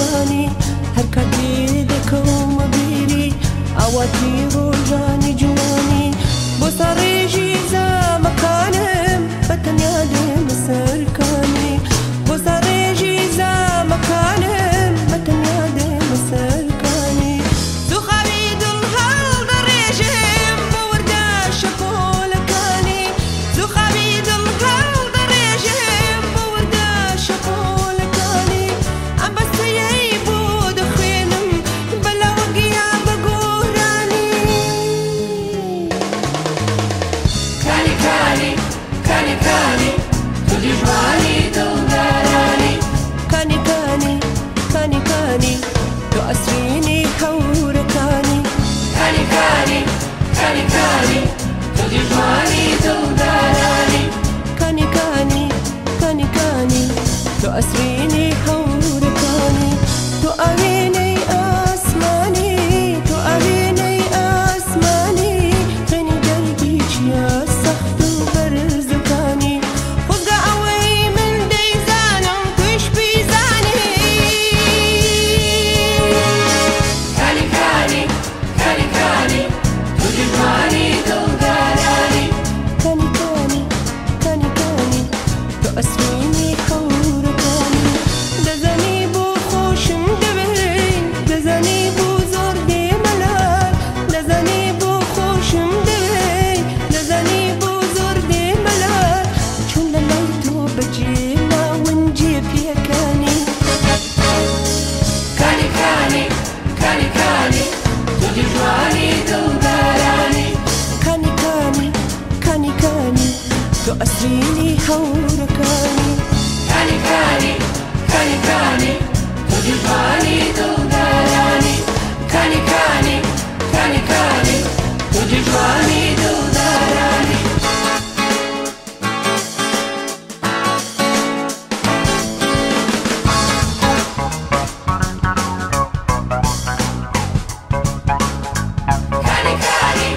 جوانی هر کاتی دکم بیری آواتی روزانی جوانی بو سرجی زمکانم بتنیا دم سرکانی بو سرجی زمکانم بتنیا دم سرکانی دو خرید الهل درجم بوردا شپولکانی دو خرید الهل درجم بوردا شپولکانی ام بس یی بود خینم بلا وقیا بگورانی کانی کانی کانی کانی تو دیجوانی دلدارانی کانی کانی کانی کانی تو اسرینی حورکانی کانی کانی کانی کانی تو دیجوانی دلدارانی کانی کانی کانی کانی تو اسرینی حورکانی تو اوینی آسمانی تو اوینی آسمانی غنی درگی چیا سخت و برزکانی خود اوی من دیزانم توش بیزانی کانی کانی کانی کانی تو دیجوانی دلدارانی کانی کانی کانی کانی تو اسرینی حورکانی دزنی بو خوشم دبی دزنی بو زور دی ملال دزنی بو خوشم دبی دزنی بو زور دی ملال چون لای تو بجی ما ونجی پیکانی کانی کانی کانی کانی تو دیجوانی دلدارانی کانی کانی کانی کانی تو اسرینی حورکانی کانی کانی کانی کانی تو دیجوانی دلدارانی کانی کانی کانی کانی تو دیجوانی دلدارانی کانی کانی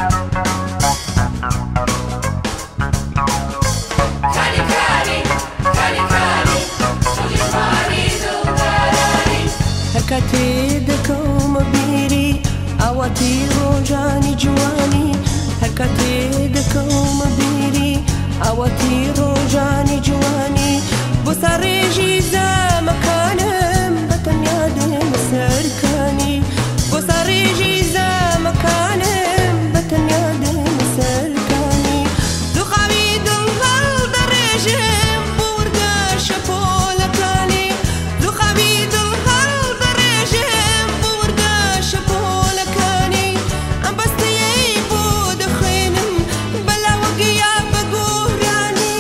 کانی کانی کانی کانی تو دیجوانی دلدارانی هر کاتی دکم بیری آواتی روزانی جوانی هر کاتی دکم بیری آواتی روزانی جوانی بو سرجی زمکانم بتنیا دم سرکانی بو سرجی زمکانم بتنیا دم سرکانی دو خوید الهل درجم بوردا شپولکانی دو خوید الهل درجم بوردا شپولکانی ام بس یی بود خینم بلا وقیا بگورانی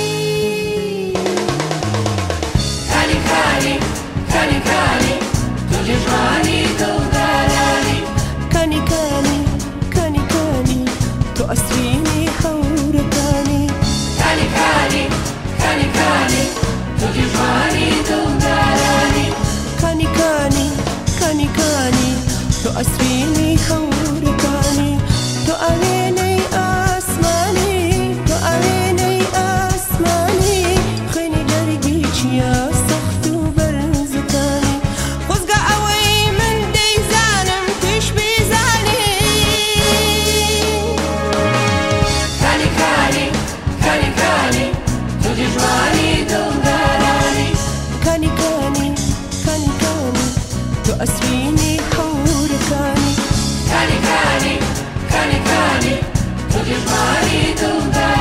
کانی کانی کانی کانی تو دیجوانی دلدارانی کانی کانی کانی کانی تو اسرینی حورکانی کانی کانی کانی کانی تو دیجوانی دلدارانی کانی کانی کانی کانی تو اسرینی حورکانی تو اوینی آسمانی تو اوینی آسمانی خیلی درگی چیا سخت و برزکانی خود اوی من دیزانم توش بیزانی کانی کانی کانی کانی تو دیجوانی دلدارانی کانی کانی کانی کانی تو اسرینی حورکانی کانی کانی کانی کانی تو دیجوانی دلدارانی